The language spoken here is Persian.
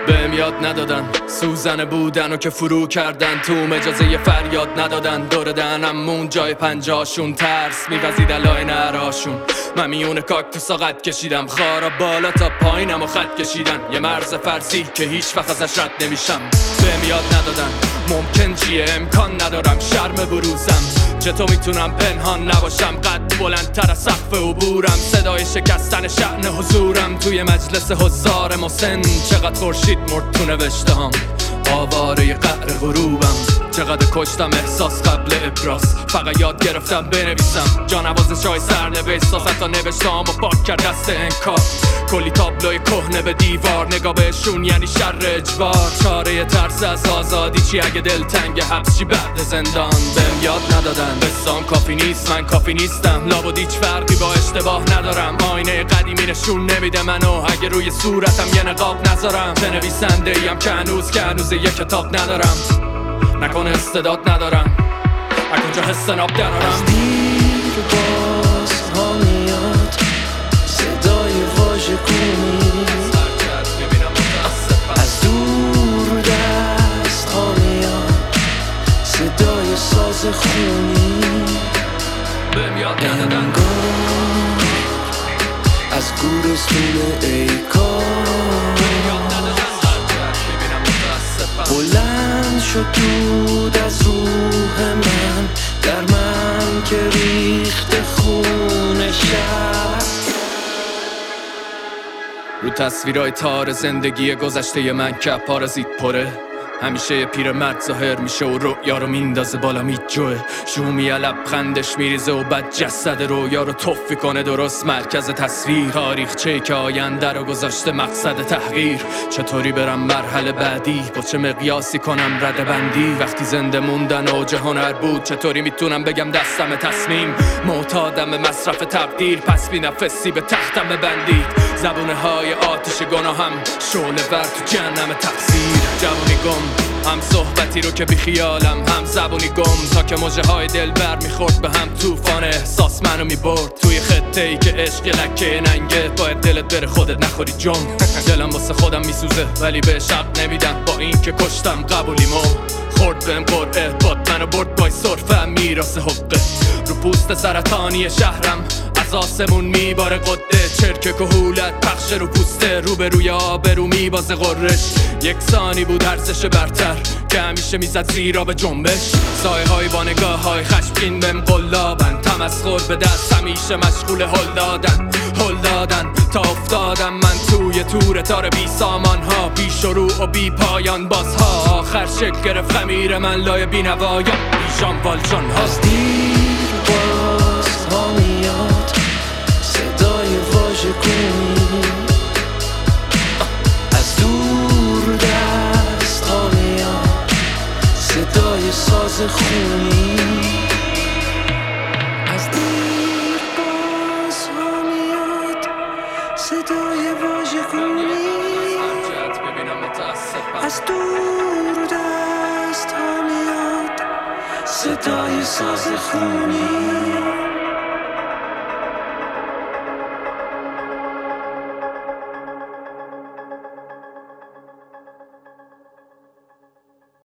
بهم یاد ندادن سوزن بودن و که فرو کردن تو اجازه یه فریاد ندادن. دور دهنم مون جای پنجاشون ترس میوزید علای نراشون. من میونه کاکتوسا قد کشیدم، خارا بالا تا پایینم و خط کشیدن. یه مرز فرضی که هیچ وقت ازش رد نمیشم. بهم یاد ندادن ممکن چیه، امکان ندارم شرم بروزم. چطور میتونم پنهان نباشم، قد بلندتر از سقف عبورم. صدای شکستن شأن حضورم توی مجلس حضار مسن. چقدر خورشید مرد تو نوشتهام، آواره قعر غروبم. چقدر کشتم احساس قبل ابراز، فقط یاد گرفتم بنویسم. جانوازش های سرنوشت تا حتی نوشتم و پاک کرد دست انکار. کلی تابلوی کهنه به دیوار، نگاه بهشون یعنی شر اجبار. چاره ترس از آزادی چی اگه دل تنگ حبس چی بعد زندان. بهم یاد ندادن قصام کافی نیست، من کافی نیستم. لابد هیچ فرقی با اشتباه ندارم. آینه قدیمی نشون نمیده منو اگه روی صورتم یه نقاب نذارم. چه نویسنده ایم که هنوز یه کتاب ندارم. نکنه استعداد ندارم، اکنجا حس ناب درارم. از دیر باز ها میاد صدای واژه گونی، از دور دست ها میاد صدای ساز خونی. انگار از گورستون ای کار بلند شد دود از روح من، در من که ریخت خون شب. رو تصویرهای تار زندگی گذشته من که پارازیت پره. همیشه یه پیرمرد ظاهر میشه و رویا رو میندازه بالا میجوه. شومی لبخندش میریزه و بعد جسد رویا رو تف کنه درست مرکز تصویر. تاریخچه‌ای که آینده رو گذاشته مقصد تحقیر. چطوری برم مرحله بعدی، با چه مقیاسی کنم رده بندی. وقتی زنده موندن اوج هنر بود، چطوری میتونم بگم دستم تصمیم. معتادم به مصرف تقدیر، پس بی نفسی به تختم ببندید. زبونه های آتش گناهم شعله ور تو جهنم تقصیر. جوونی گم هم صحبتی رو که بی خیالم، هم زبونی گم تا که موجه های دل بر میخورد به هم. طوفان احساس منو میبرد توی خطه ای که عشق لکه ننگه. باید دلت بره خودت نخوری جم. دلم واسه خودم میسوزه ولی به شق نمیدم. با این که کشتم قبولیمو خورد بهم قرعه، باد منو برد بای صرفه میراث حقه. رو پوست سرطانی شهرم از آسمون میباره قده. چرک کهولت پخش رو پوسته، رو به روی آبرو میبازه غرش. یکسانی بود ارزش برتر که همیشه میزد زیرا به جنبش. سایه های با نگاه های خشمگین بهم قلابن. تمسخر به دست همیشه مشغول هل دادن تا افتادم من توی تور تار بی سامان ها. بی شروع و بی پایان بازها، آخر شکل گرفت خمیر من لای بی نوایا بی جان والجان ها. از دیر باز ها میاد صدای واژه گونی، از دور دست ها میاد صدای ساز خونی. از دیر باز ها میاد صدای واژه گونی، از دور دست ها میاد صدای ساز خونی.